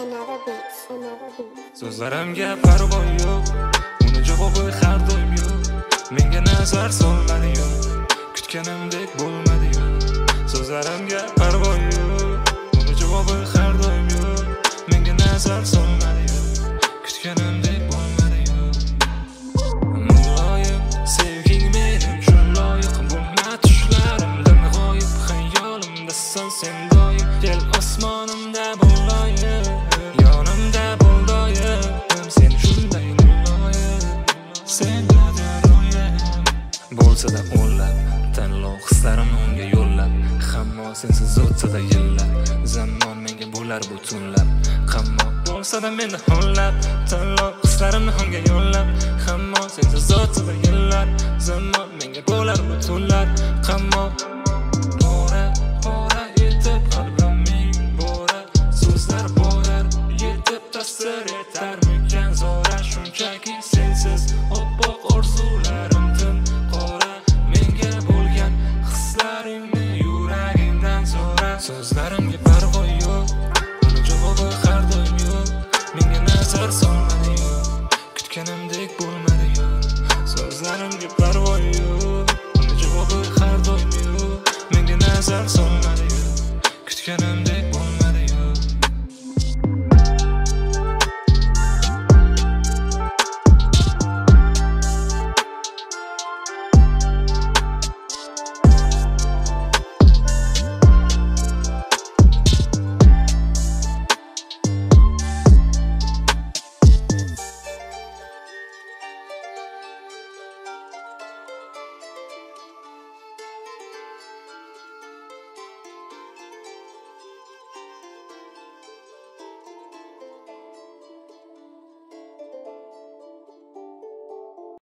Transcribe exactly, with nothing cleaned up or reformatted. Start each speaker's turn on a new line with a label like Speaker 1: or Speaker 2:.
Speaker 1: Another beat, another beat.
Speaker 2: So'zlarimga parvoy yo'q, uni javobi har doim yo'q. Menga nazar solmadi yo'q, kutganimdek bo'lmadi yo'q. So'zlarimga parvoy yo'q, uni javobi har doim yo'q. Menga nazar solmadi yo'q, kutganimdek bo'lmadi yo'q. Muloyim sevging mening uchun loyiq, bo'lma tushlarimda g'oyib, xayolimdasan sen doim. Kel osmonimda bo'loyim, yonimda bo'l doim, sen shunday muloyim, sen bo'lsa-da o'nlab tanlov hislarimni unga yo'llab, hammo sensiz o'tsa-da yillar, zamon menga bo'lar butunlab. Hammo bo'lsa-da meni hollab, tanlov hislarimni unga yo'llab, hammo sensiz o'tsa-da yillar, zamon menga bo'lar butunlar. Hammo